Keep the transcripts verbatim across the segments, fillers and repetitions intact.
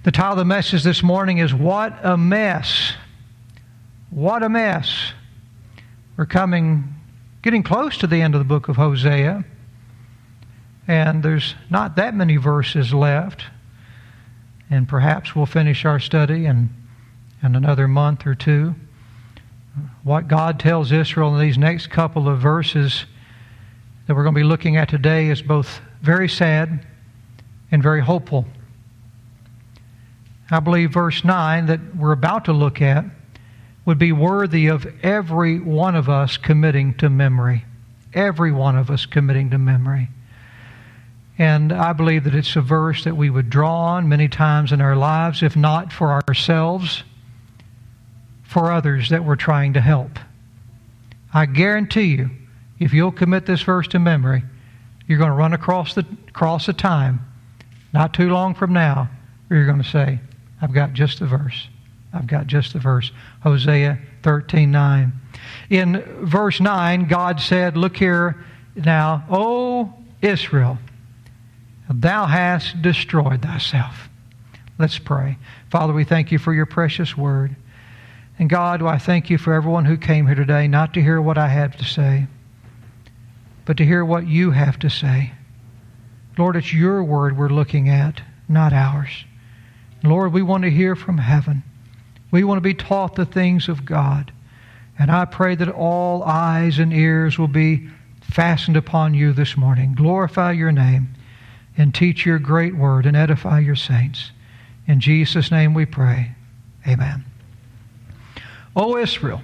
The title of the message this morning is What a Mess. What a mess. We're coming, getting close to the end of the book of Hosea. And there's not that many verses left. And perhaps we'll finish our study in, in another month or two. What God tells Israel in these next couple of verses that we're going to be looking at today is both very sad and very hopeful. I believe verse nine that we're about to look at would be worthy of every one of us committing to memory. Every one of us committing to memory. And I believe that it's a verse that we would draw on many times in our lives, if not for ourselves, for others that we're trying to help. I guarantee you, if you'll commit this verse to memory, you're going to run across the, across the time, not too long from now, where you're going to say, I've got just the verse. I've got just the verse. Hosea thirteen nine. In verse nine, God said, look here now, O Israel, thou hast destroyed thyself. Let's pray. Father, we thank you for your precious word. And God, I thank you for everyone who came here today, not to hear what I have to say, but to hear what you have to say. Lord, it's your word we're looking at, not ours. Lord, we want to hear from heaven. We want to be taught the things of God. And I pray that all eyes and ears will be fastened upon you this morning. Glorify your name and teach your great word and edify your saints. In Jesus' name we pray. Amen. O Israel,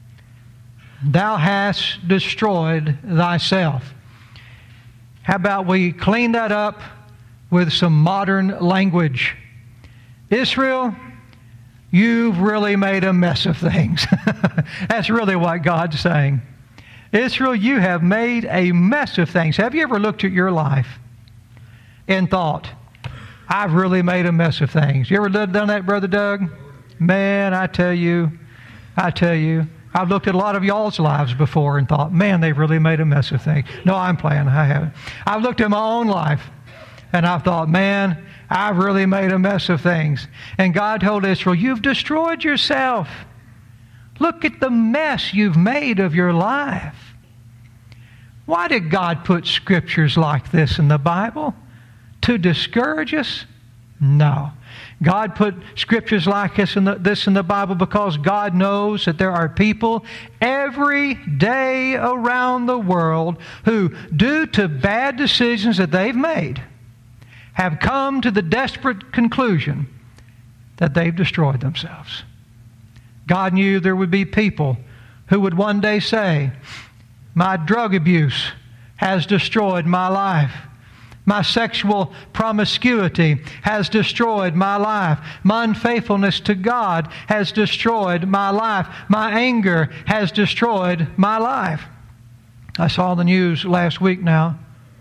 thou hast destroyed thyself. How about we clean that up with some modern language? Israel, you've really made a mess of things. That's really what God's saying. Israel, you have made a mess of things. Have you ever looked at your life and thought, I've really made a mess of things? You ever done that, Brother Doug? Man, I tell you, I tell you, I've looked at a lot of y'all's lives before and thought, man, they've really made a mess of things. No, I'm playing. I haven't. I've looked at my own life and I've thought, man, I've really made a mess of things. And God told Israel, you've destroyed yourself. Look at the mess you've made of your life. Why did God put scriptures like this in the Bible? To discourage us? No. God put scriptures like this in, the, this in the Bible because God knows that there are people every day around the world who, due to bad decisions that they've made, have come to the desperate conclusion that they've destroyed themselves. God knew there would be people who would one day say, my drug abuse has destroyed my life. My sexual promiscuity has destroyed my life. My unfaithfulness to God has destroyed my life. My anger has destroyed my life. I saw the news last week now.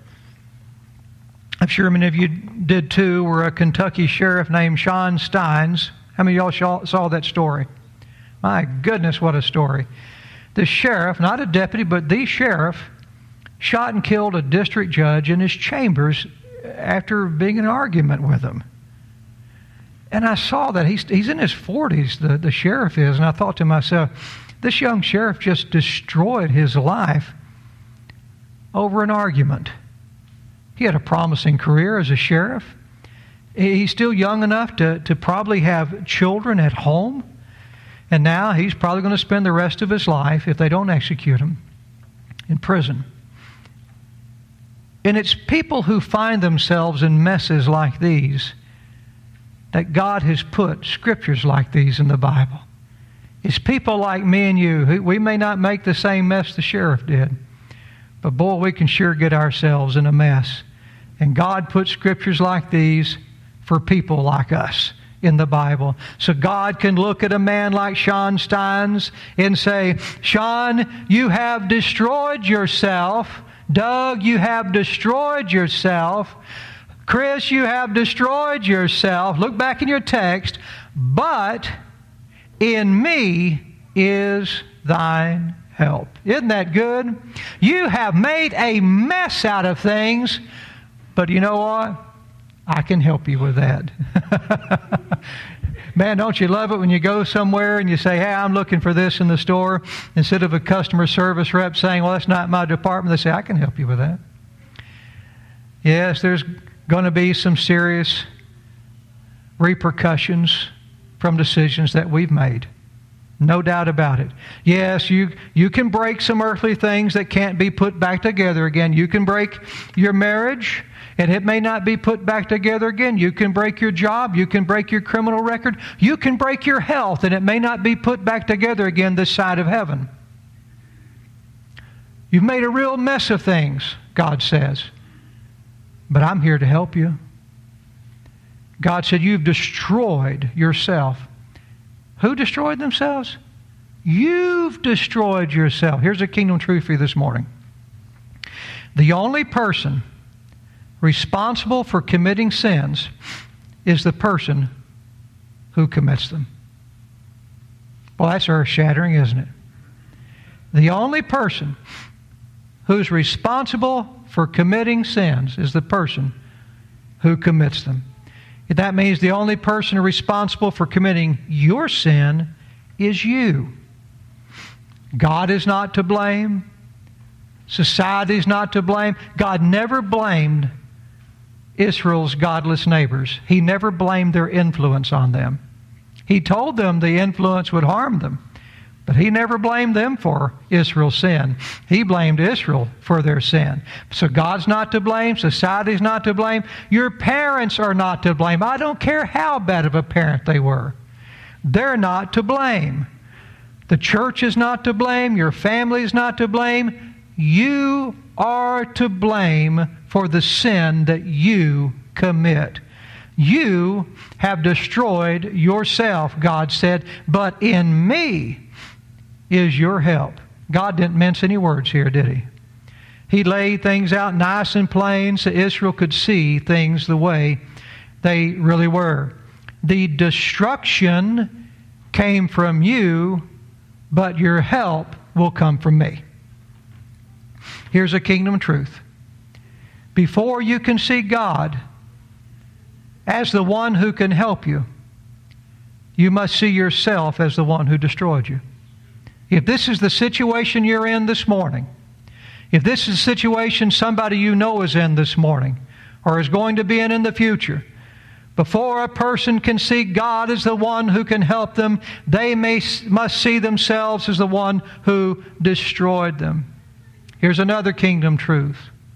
I'm sure many of you did too, where a Kentucky sheriff named Sean Steins. How many of y'all saw that story? My goodness, what a story. The sheriff, not a deputy, but the sheriff, shot and killed a district judge in his chambers after being in an argument with him. And I saw that. He's, he's in his forties, the, the sheriff is, and I thought to myself, this young sheriff just destroyed his life over an argument. He had a promising career as a sheriff. He's still young enough to, to probably have children at home. And now he's probably going to spend the rest of his life, if they don't execute him, in prison. And it's people who find themselves in messes like these that God has put scriptures like these in the Bible. It's people like me and you who we may not make the same mess the sheriff did, but boy, we can sure get ourselves in a mess. And God put scriptures like these for people like us in the Bible. So God can look at a man like Sean Steins and say, Sean, you have destroyed yourself. Doug, you have destroyed yourself. Chris, you have destroyed yourself. Look back in your text. But in me is thine help. Isn't that good? You have made a mess out of things, but you know what? I can help you with that. Man, don't you love it when you go somewhere and you say, hey, I'm looking for this in the store, instead of a customer service rep saying, well, that's not my department, they say, I can help you with that. Yes, there's going to be some serious repercussions from decisions that we've made. No doubt about it. Yes, you, you can break some earthly things that can't be put back together again. You can break your marriage, and it may not be put back together again. You can break your job. You can break your criminal record. You can break your health, and it may not be put back together again this side of heaven. You've made a real mess of things, God says. But I'm here to help you. God said, you've destroyed yourself. Who destroyed themselves? You've destroyed yourself. Here's a kingdom truth for you this morning. The only person responsible for committing sins is the person who commits them. Well, that's earth-shattering, isn't it? The only person who's responsible for committing sins is the person who commits them. That means the only person responsible for committing your sin is you. God is not to blame. Society is not to blame. God never blamed Israel's godless neighbors. He never blamed their influence on them. He told them the influence would harm them, but He never blamed them for Israel's sin. He blamed Israel for their sin. So God's not to blame. Society's not to blame. Your parents are not to blame. I don't care how bad of a parent they were. They're not to blame. The church is not to blame. Your family is not to blame. You are to blame for the sin that you commit. You have destroyed yourself, God said, but in me is your help. God didn't mince any words here, did He? He laid things out nice and plain so Israel could see things the way they really were. The destruction came from you, but your help will come from me. Here's a kingdom truth. Before you can see God as the one who can help you, you must see yourself as the one who destroyed you. If this is the situation you're in this morning, if this is the situation somebody you know is in this morning, or is going to be in in the future, before a person can see God as the one who can help them, they may, must see themselves as the one who destroyed them. Here's another kingdom truth.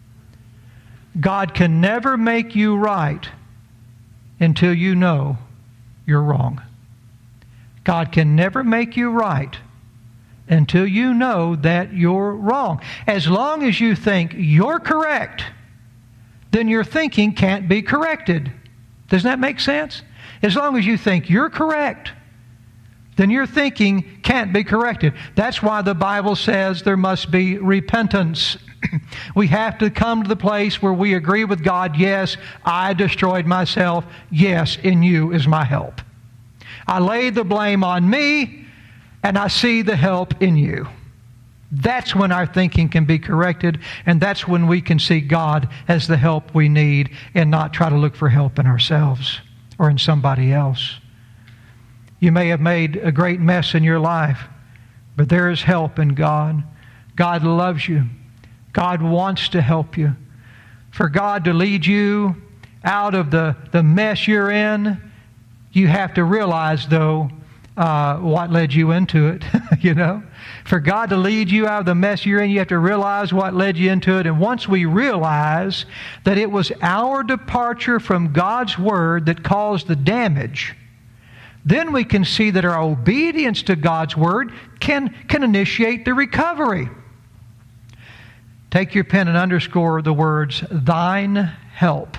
God can never make you right until you know you're wrong. God can never make you right until you know that you're wrong. As long as you think you're correct, then your thinking can't be corrected. Does that make sense? As long as you think you're correct, then your thinking can't be corrected. That's why the Bible says there must be repentance. We have to come to the place where we agree with God, yes, I destroyed myself. Yes, in you is my help. I laid the blame on me, and I see the help in you. That's when our thinking can be corrected, and that's when we can see God as the help we need and not try to look for help in ourselves or in somebody else. You may have made a great mess in your life, but there is help in God. God loves you. God wants to help you. For God to lead you out of the, the mess you're in, you have to realize, though, uh, what led you into it, you know. For God to lead you out of the mess you're in, you have to realize what led you into it. And once we realize that it was our departure from God's Word that caused the damage, then we can see that our obedience to God's Word can, can initiate the recovery. Take your pen and underscore the words, thine help.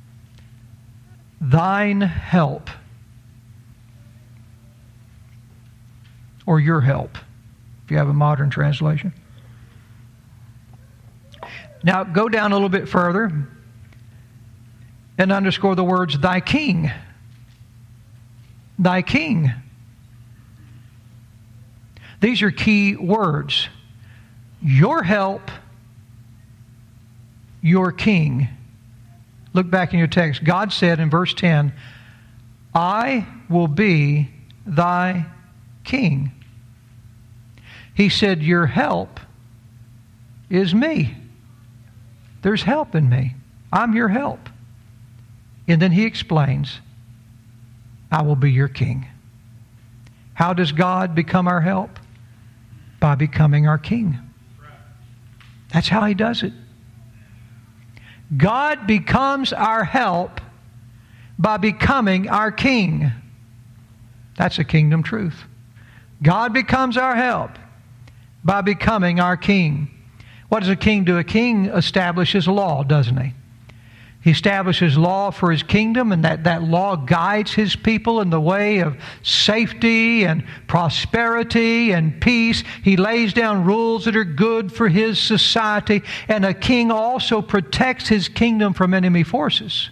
Thine help. Or your help, if you have a modern translation. Now go down a little bit further and underscore the words, thy king. Thy king. These are key words. Your help, your king, Look back in your text. God said in verse ten, I will be thy king. He said, your help is me. There's help in me. I'm your help. And then he explains, I will be your king. How does God become our help? By becoming our king. That's how he does it. God becomes our help by becoming our king. That's a kingdom truth. God becomes our help by becoming our king. What does a king do? A king establishes law, doesn't he? He establishes law for his kingdom, and that, that law guides his people in the way of safety and prosperity and peace. He lays down rules that are good for his society, and a king also protects his kingdom from enemy forces.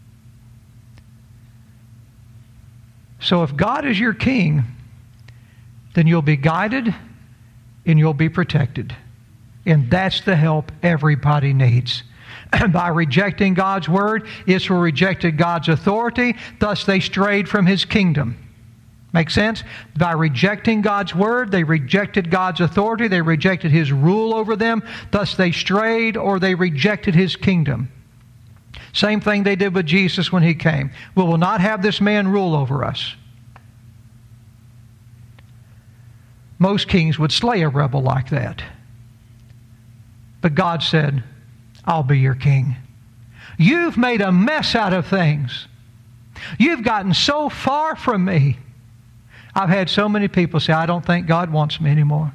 So if God is your king, then you'll be guided and you'll be protected. And that's the help everybody needs. By rejecting God's word, Israel rejected God's authority, thus they strayed from his kingdom. Make sense? By rejecting God's word, they rejected God's authority, they rejected his rule over them, thus they strayed or they rejected his kingdom. Same thing they did with Jesus when he came. We will not have this man rule over us. Most kings would slay a rebel like that. But God said, I'll be your king. You've made a mess out of things. You've gotten so far from me. I've had so many people say, I don't think God wants me anymore.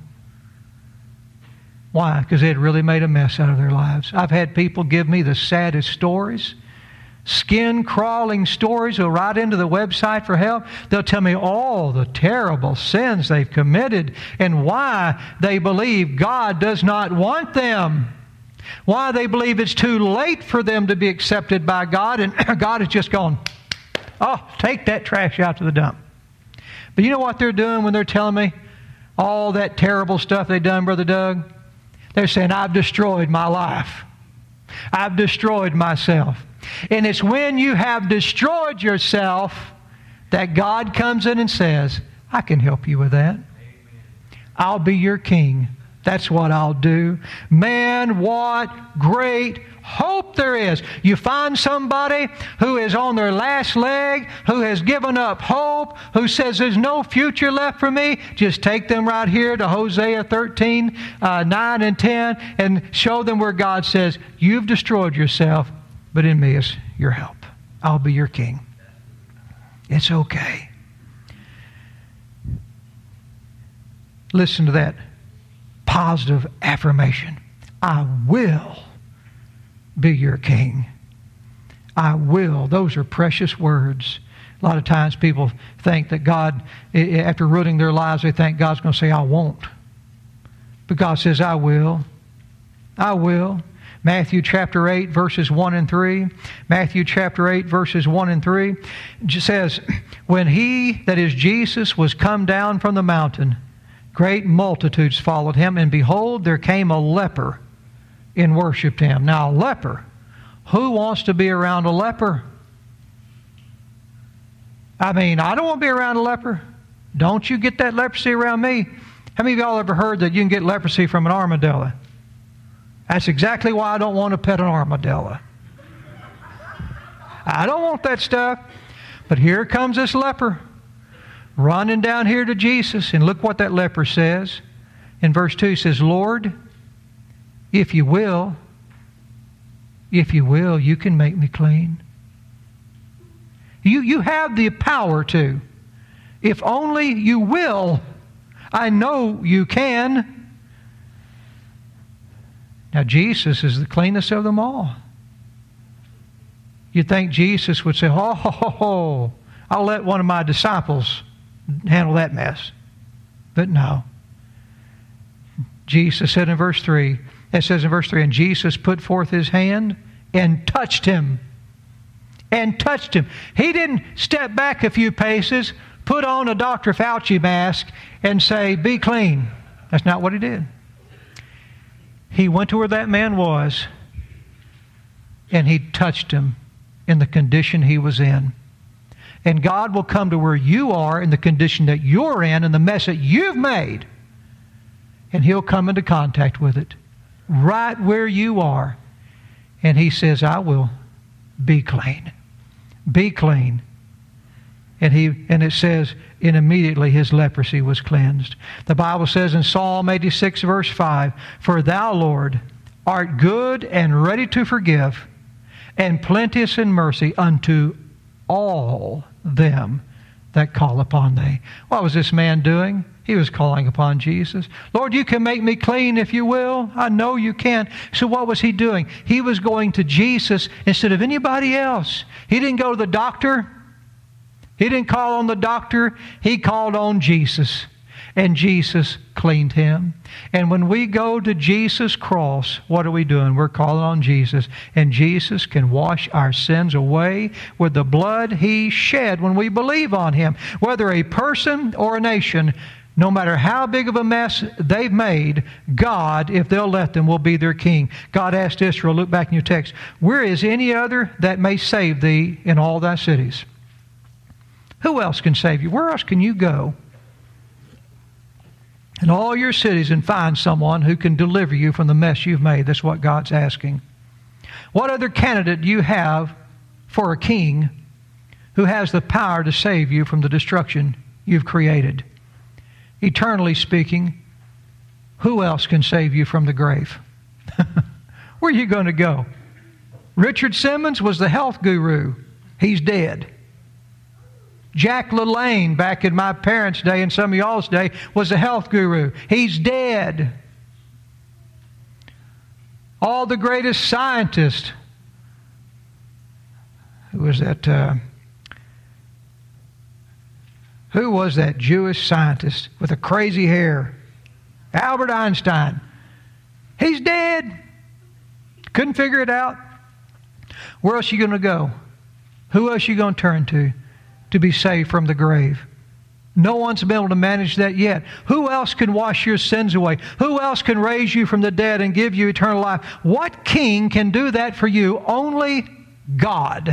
Why? Because they had really made a mess out of their lives. I've had people give me the saddest stories, skin-crawling stories. They'll write into the website for help. They'll tell me all the terrible sins they've committed and why they believe God does not want them. Why they believe it's too late for them to be accepted by God, and God has just gone, oh, take that trash out to the dump. But you know what they're doing when they're telling me all that terrible stuff they've done, Brother Doug? They're saying, I've destroyed my life. I've destroyed myself. And it's when you have destroyed yourself that God comes in and says, I can help you with that. I'll be your king. That's what I'll do. Man, what great hope there is. You find somebody who is on their last leg, who has given up hope, who says there's no future left for me. Just take them right here to Hosea thirteen, uh, nine and ten and show them where God says, you've destroyed yourself, but in me is your help. I'll be your king. It's okay. Listen to that positive affirmation. I will be your king. I will. Those are precious words. A lot of times people think that God, after ruining their lives, they think God's going to say, I won't. But God says, I will. I will. Matthew chapter eight, verses one and three. Matthew chapter eight, verses one and three. It says, when he, that is Jesus, was come down from the mountain, great multitudes followed him, and behold, there came a leper and worshipped him. Now, a leper. Who wants to be around a leper? I mean, I don't want to be around a leper. Don't you get that leprosy around me. How many of y'all ever heard that you can get leprosy from an armadillo? That's exactly why I don't want to pet an armadillo. I don't want that stuff. But here comes this leper running down here to Jesus. And look what that leper says. In verse two, he says, Lord, if you will, if you will, you can make me clean. You, you have the power to. If only you will, I know you can. Now, Jesus is the cleanest of them all. You'd think Jesus would say, oh, ho, ho, ho, I'll let one of my disciples handle that mess. But no. Jesus said in verse three, it says in verse three, and Jesus put forth his hand and touched him. And touched him. He didn't step back a few paces, put on a Doctor Fauci mask, and say, be clean. That's not what he did. He went to where that man was, and he touched him, in the condition he was in. And God will come to where you are in the condition that you're in and the mess that you've made. And He'll come into contact with it right where you are. And He says, I will be clean. Be clean. And he and it says, and immediately his leprosy was cleansed. The Bible says in Psalm eighty-six, verse five, For thou, Lord, art good and ready to forgive, and plenteous in mercy unto all them that call upon thee. What was this man doing? He was calling upon Jesus. Lord, you can make me clean if you will. I know you can. So what was he doing? He was going to Jesus instead of anybody else. He didn't go to the doctor. He didn't call on the doctor. He called on Jesus. And Jesus cleaned him. And when we go to Jesus' cross, what are we doing? We're calling on Jesus. And Jesus can wash our sins away with the blood He shed when we believe on Him. Whether a person or a nation, no matter how big of a mess they've made, God, if they'll let them, will be their king. God asked Israel, look back in your text, where is any other that may save thee in all thy cities? Who else can save you? Where else can you go in all your cities and find someone who can deliver you from the mess you've made? That's what God's asking. What other candidate do you have for a king who has the power to save you from the destruction you've created? Eternally speaking, who else can save you from the grave? Where are you going to go? Richard Simmons was the health guru. He's dead. Jack LaLanne, back in my parents' day and some of y'all's day, was a health guru. He's dead. All the greatest scientists. Who was that? Uh, who was that Jewish scientist with the crazy hair? Albert Einstein. He's dead. Couldn't figure it out. Where else are you going to go? Who else are you going to turn to? To be saved from the grave. No one's been able to manage that yet. Who else can wash your sins away? Who else can raise you from the dead and give you eternal life? What king can do that for you? Only God.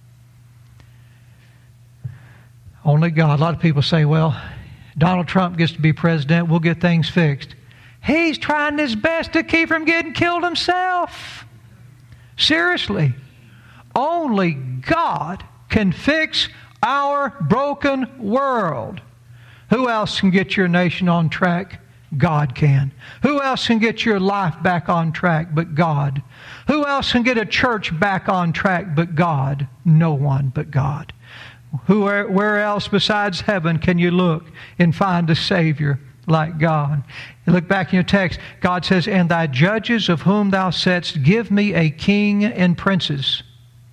Only God. A lot of people say, well, Donald Trump gets to be president, we'll get things fixed. He's trying his best to keep from getting killed himself. Seriously. Only God can fix our broken world. Who else can get your nation on track? God can. Who else can get your life back on track but God? Who else can get a church back on track but God? No one but God. Who, where else besides heaven can you look and find a Savior like God? You look back in your text, God says, And thy judges of whom thou saidst, Give me a king and princes.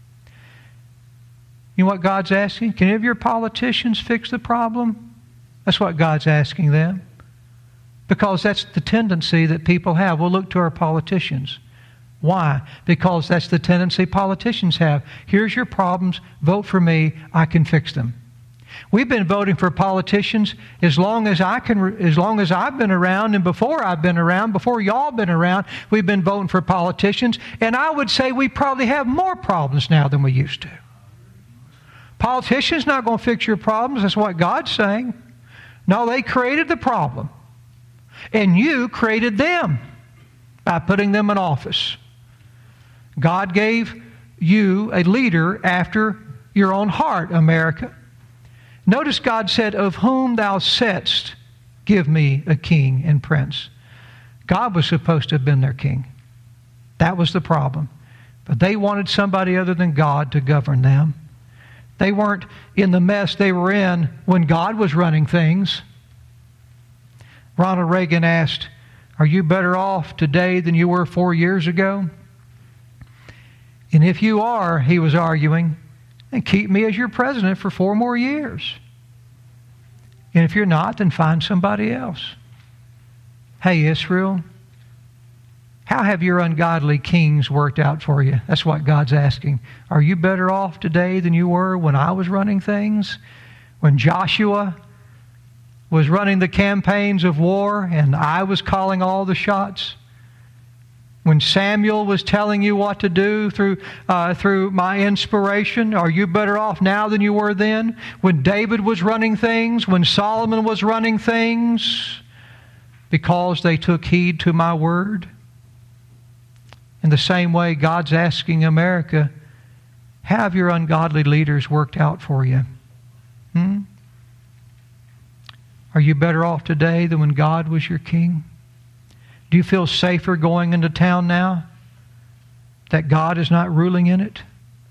You know what God's asking? Can any of your politicians fix the problem? That's what God's asking them. Because that's the tendency that people have. We'll look to our politicians. Why? Because that's the tendency politicians have. Here's your problems. Vote for me. I can fix them. We've been voting for politicians as long as I can, as long as I've been around, and before I've been around, before y'all been around, we've been voting for politicians. And I would say we probably have more problems now than we used to. Politicians not going to fix your problems. That's what God's saying. No, they created the problem. And you created them by putting them in office. God gave you a leader after your own heart, America. Notice God said, Of whom thou saidst, Give me a king and prince. God was supposed to have been their king. That was the problem. But they wanted somebody other than God to govern them. They weren't in the mess they were in when God was running things. Ronald Reagan asked, Are you better off today than you were four years ago? And if you are, he was arguing, then keep me as your president for four more years. And if you're not, then find somebody else. Hey, Israel, how have your ungodly kings worked out for you? That's what God's asking. Are you better off today than you were when I was running things? When Joshua was running the campaigns of war and I was calling all the shots? When Samuel was telling you what to do through uh, through my inspiration, are you better off now than you were then? When David was running things, when Solomon was running things, because they took heed to my word? In the same way, God's asking America, have your ungodly leaders worked out for you? Hmm? Are you better off today than when God was your king? Do you feel safer going into town now that God is not ruling in it?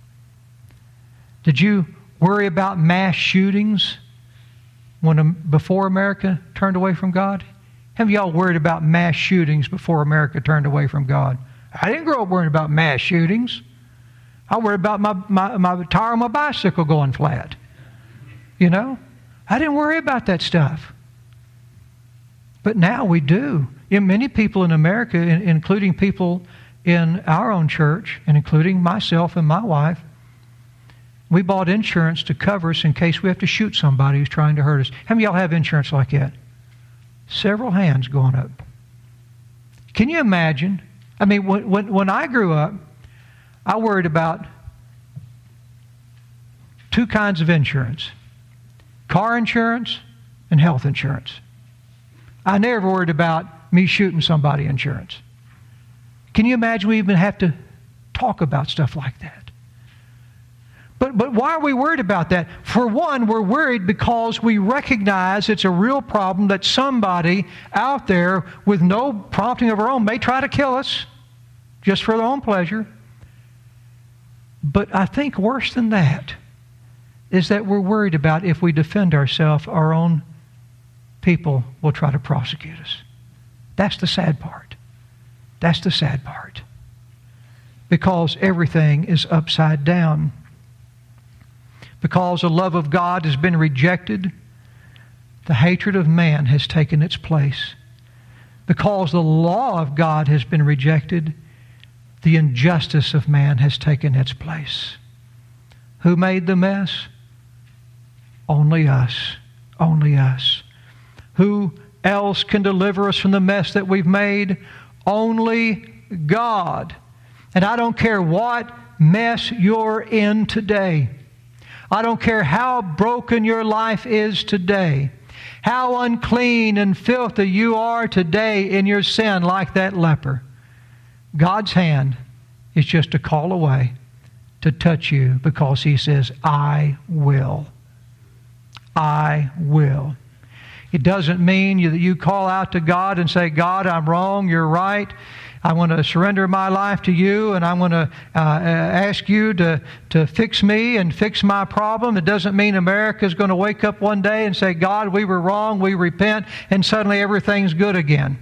Did you worry about mass shootings when before America turned away from God? Have y'all worried about mass shootings before America turned away from God? I didn't grow up worrying about mass shootings. I worried about my, my, my tire on my bicycle going flat. You know? I didn't worry about that stuff. But now we do. You know, many people in America, including people in our own church, and including myself and my wife, we bought insurance to cover us in case we have to shoot somebody who's trying to hurt us. How many of y'all have insurance like that? Several hands going up. Can you imagine? I mean, when, when, when I grew up, I worried about two kinds of insurance. Car insurance and health insurance. I never worried about me shooting somebody insurance. Can you imagine we even have to talk about stuff like that? But, but why are we worried about that? For one, we're worried because we recognize it's a real problem that somebody out there with no prompting of our own may try to kill us just for their own pleasure. But I think worse than that is that we're worried about if we defend ourselves, our own people will try to prosecute us. That's the sad part. That's the sad part. Because everything is upside down. Because the love of God has been rejected, the hatred of man has taken its place. Because the law of God has been rejected, the injustice of man has taken its place. Who made the mess? Only us. Only us. Who else can deliver us from the mess that we've made? Only God. And I don't care what mess you're in today. I don't care how broken your life is today. How unclean and filthy you are today in your sin like that leper. God's hand is just a call away to touch you because He says, I will. I will. It doesn't mean that you call out to God and say, God, I'm wrong, you're right. I want to surrender my life to you, and I want to uh, ask you to, to fix me and fix my problem. It doesn't mean America is going to wake up one day and say, God, we were wrong, we repent, and suddenly everything's good again.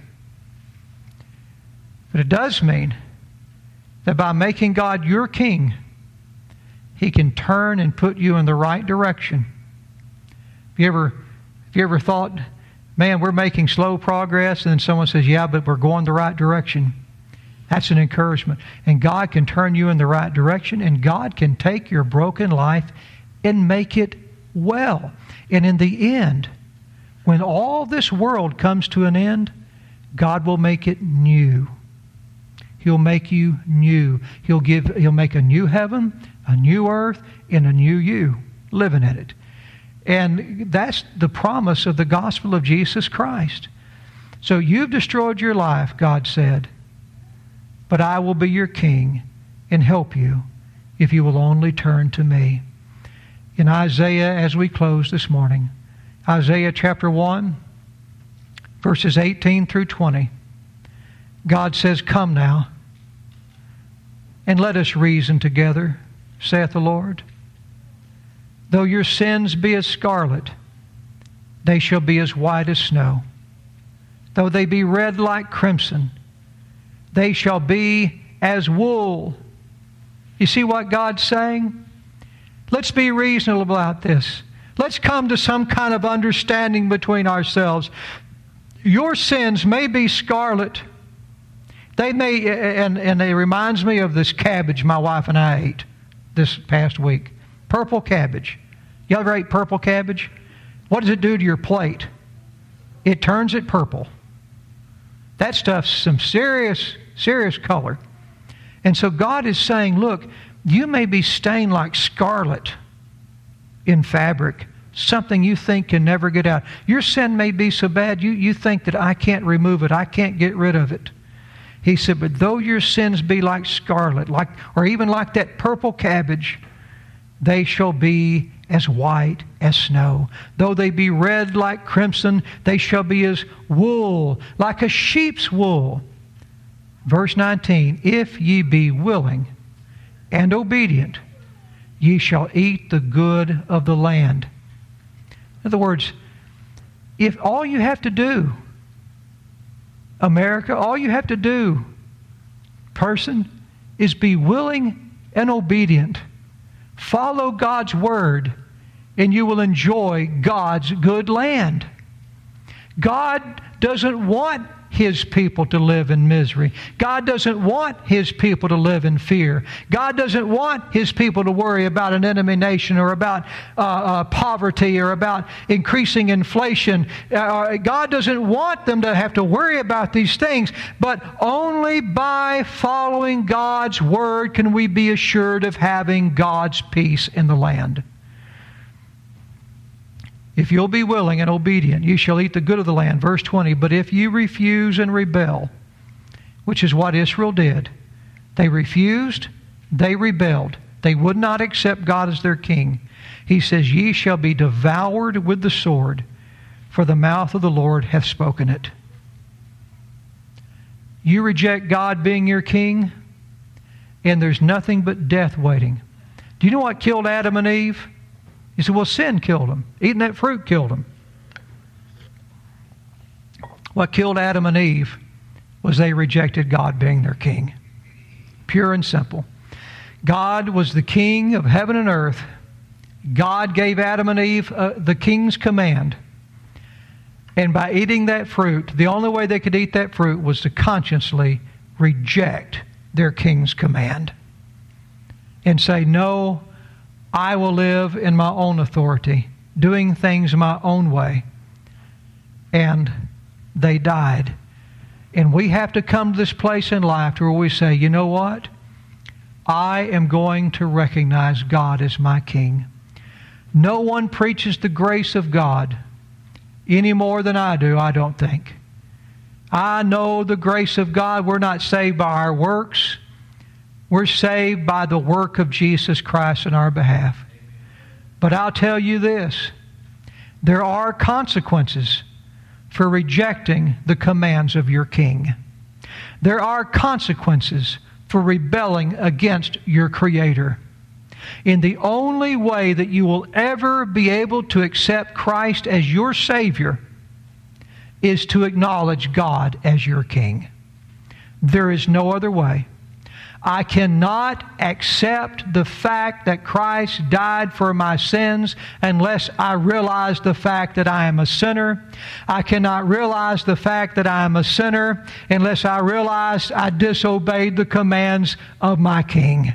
But it does mean that by making God your king, He can turn and put you in the right direction. Have you ever, have you ever thought, man, we're making slow progress, and then someone says, yeah, but we're going the right direction? That's an encouragement. And God can turn you in the right direction, and God can take your broken life and make it well. And in the end, when all this world comes to an end, God will make it new. He'll make you new. He'll give, He'll make a new heaven, a new earth, and a new you living in it. And that's the promise of the gospel of Jesus Christ. So you've destroyed your life, God said, but I will be your king and help you if you will only turn to me. In Isaiah, as we close this morning, Isaiah chapter one, verses eighteen through twenty, God says, come now, and let us reason together, saith the Lord. Though your sins be as scarlet, they shall be as white as snow. Though they be red like crimson, they shall be as wool. You see what God's saying? Let's be reasonable about this. Let's come to some kind of understanding between ourselves. Your sins may be scarlet. They may, and, and it reminds me of this cabbage my wife and I ate this past week. Purple cabbage. You ever ate purple cabbage? What does it do to your plate? It turns it purple. That stuff's some serious serious color. And so God is saying, look, you may be stained like scarlet in fabric, something you think can never get out. Your sin may be so bad you, you think that I can't remove it, I can't get rid of it. He said, but though your sins be like scarlet, like or even like that purple cabbage, they shall be as white as snow. Though they be red like crimson, they shall be as wool, like a sheep's wool. Verse nineteen, if ye be willing and obedient, ye shall eat the good of the land. In other words, if all you have to do, America, all you have to do, person, is be willing and obedient. Follow God's word, and you will enjoy God's good land. God doesn't want His people to live in misery. God doesn't want His people to live in fear. God doesn't want His people to worry about an enemy nation or about uh, uh, poverty or about increasing inflation. Uh, God doesn't want them to have to worry about these things, but only by following God's word can we be assured of having God's peace in the land. If you'll be willing and obedient, you shall eat the good of the land. Verse twenty, but if you refuse and rebel, which is what Israel did, they refused, they rebelled. They would not accept God as their king. He says, ye shall be devoured with the sword, for the mouth of the Lord hath spoken it. You reject God being your king, and there's nothing but death waiting. Do you know what killed Adam and Eve? You say, well, sin killed them. Eating that fruit killed them. What killed Adam and Eve was they rejected God being their king. Pure and simple. God was the king of heaven and earth. God gave Adam and Eve uh, the king's command. And by eating that fruit, the only way they could eat that fruit was to consciously reject their king's command and say, no, I will live in my own authority, doing things my own way. And they died. And we have to come to this place in life where we say, you know what? I am going to recognize God as my king. No one preaches the grace of God any more than I do, I don't think. I know the grace of God. We're not saved by our works. We're saved by the work of Jesus Christ in our behalf. But I'll tell you this, there are consequences for rejecting the commands of your king. There are consequences for rebelling against your Creator. And the only way that you will ever be able to accept Christ as your Savior is to acknowledge God as your King. There is no other way. I cannot accept the fact that Christ died for my sins unless I realize the fact that I am a sinner. I cannot realize the fact that I am a sinner unless I realize I disobeyed the commands of my King.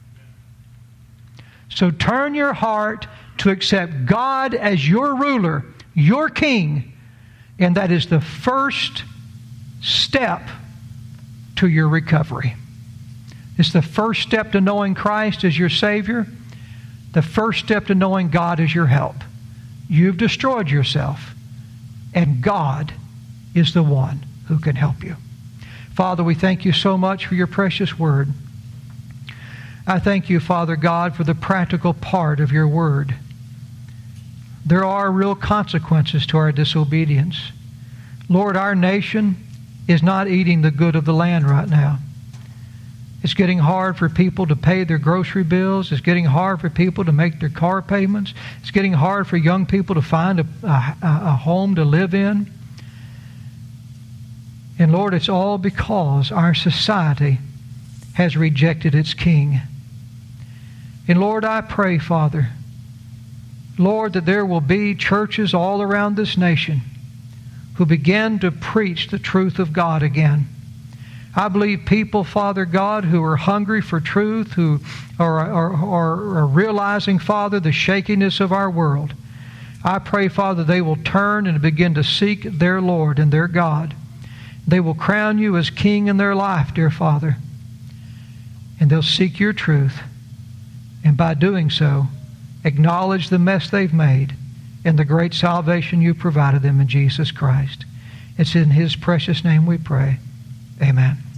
So turn your heart to accept God as your ruler, your King, and that is the first step to your recovery. It's the first step to knowing Christ as your Savior, the first step to knowing God as your help. You've destroyed yourself, and God is the one who can help you. Father, we thank you so much for your precious word. I thank you, Father God, for the practical part of your word. There are real consequences to our disobedience. Lord, our nation is not eating the good of the land right now. It's getting hard for people to pay their grocery bills. It's getting hard for people to make their car payments. It's getting hard for young people to find a, a, a home to live in. And Lord, it's all because our society has rejected its King. And Lord, I pray, Father, Lord, that there will be churches all around this nation who begin to preach the truth of God again. I believe people, Father God, who are hungry for truth, who are, are, are, are realizing, Father, the shakiness of our world. I pray, Father, they will turn and begin to seek their Lord and their God. They will crown you as king in their life, dear Father. And they'll seek your truth. And by doing so, acknowledge the mess they've made and the great salvation you provided them in Jesus Christ. It's in his precious name we pray. Amen.